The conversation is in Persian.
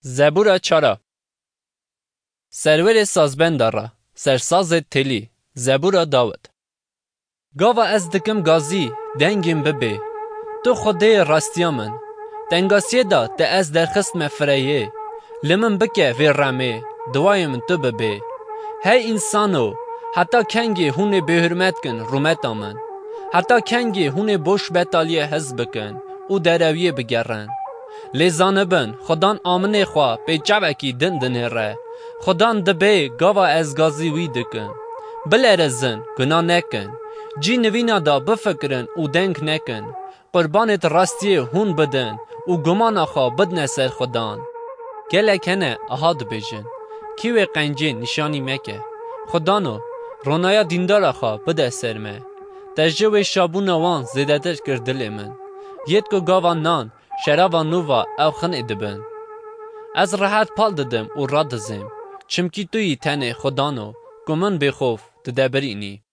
زبورا چارا سرور سازبندارا سرساز تلی زبورا داود گاوا از دکم گازی دنگیم ببه تو خوده راستیا من دنگاسیه دا ده از درخست مفریه لمن بکه وی رمه دوایم تو ببه هی انسانو حتی کنگی هونه به حرمت کن رومت آمن حتی کنگی هونه بوش بتالیه حز بکن او درویه بگرن لیزانه بن خدان آمنه خواه به جوکی دندنه ره خدان دبه گاوا از گازی وی دکن بلرزن گناه نکن جی نوینا دا بفکرن او دنگ نکن قربانت راستیه هون بدن او گمان خواه بدن سر خدان گلک هنه احاد بیجن کیوی قنجی نشانی مکه خدانو رونایا دیندار خواه بده سرمه تجوی شابون وان زیده تر کردل من یت کو گاوا نان شرابا نووا او خن ادبن از راحت پال ددم و را دزم چمکی توی تنه خدانو گمن بخوف ددبرینی